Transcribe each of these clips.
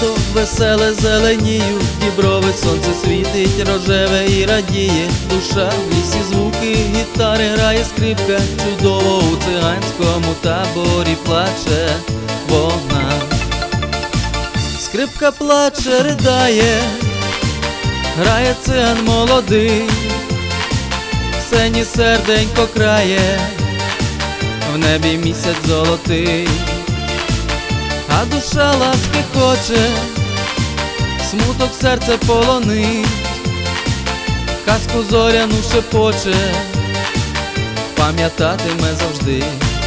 літо, веселе зеленіють, діброви, сонце світить рожеве і радіє. Душа в лісі, звуки гітари, грає скрипка, чудово у циганському таборі плаче вона. Скрипка плаче, ридає, грає циган молодий, в сені серденько крає, в небі місяць золотий. А душа ласки хоче, смуток серце полонить, казку зоряну шепоче, пам'ятатиме завжди.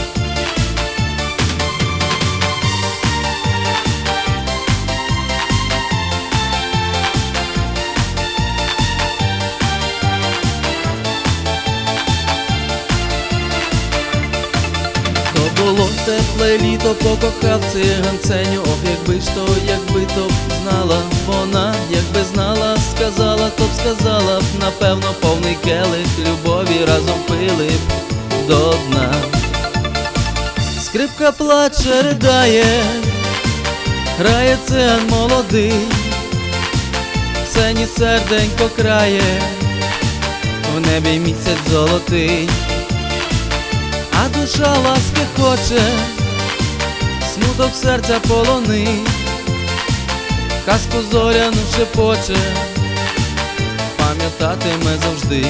Було тепле літо, покохав циган Сеню. Ох, якби то б знала вона, якби знала, сказала, то б сказала б, напевно, повний келих любові разом пили б до дна. Скрипка плаче, ридає, грає циган молодий, в сені серденько крає, в небі місяць золотий. А душа ласки хоче, смуток серця полонить, казку зоряну шепоче, пам'ятатиме завжди.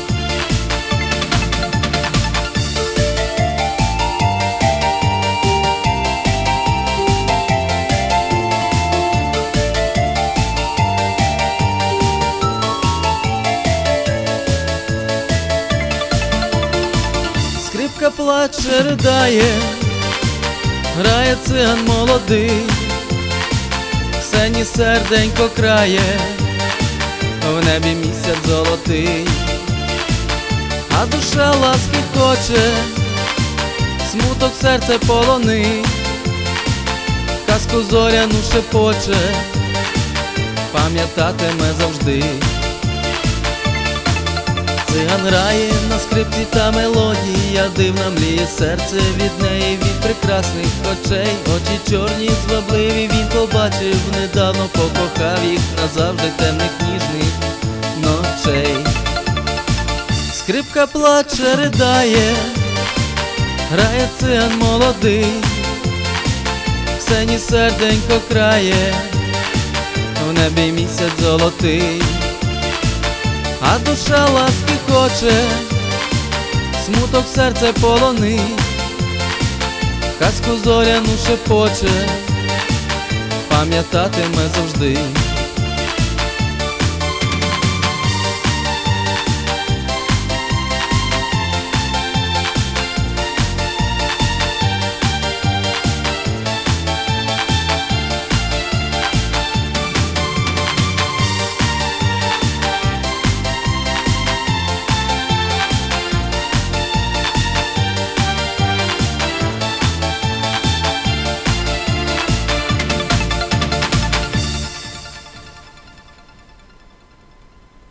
Скрипка плаче, ридає, грає циган молодий, в сені серденько крає, в небі місяць золотий. А душа ласки хоче, смуток серце полонить, казку зоряну шепоче, пам'ятатиме завжди. Циган грає на скрипці та мелодія, дивна мліє серце від неї, від прекрасних очей. Очі чорні, звабливі, він побачив недавно, покохав їх назавжди темних ніжних ночей. Скрипка плаче, ридає, грає циган молодий, в сені серденько крає, в небі місяць золотий. А душа ласки хоче, смуток серце полонить, казку зоряну шепоче, пам'ятатиме завжди.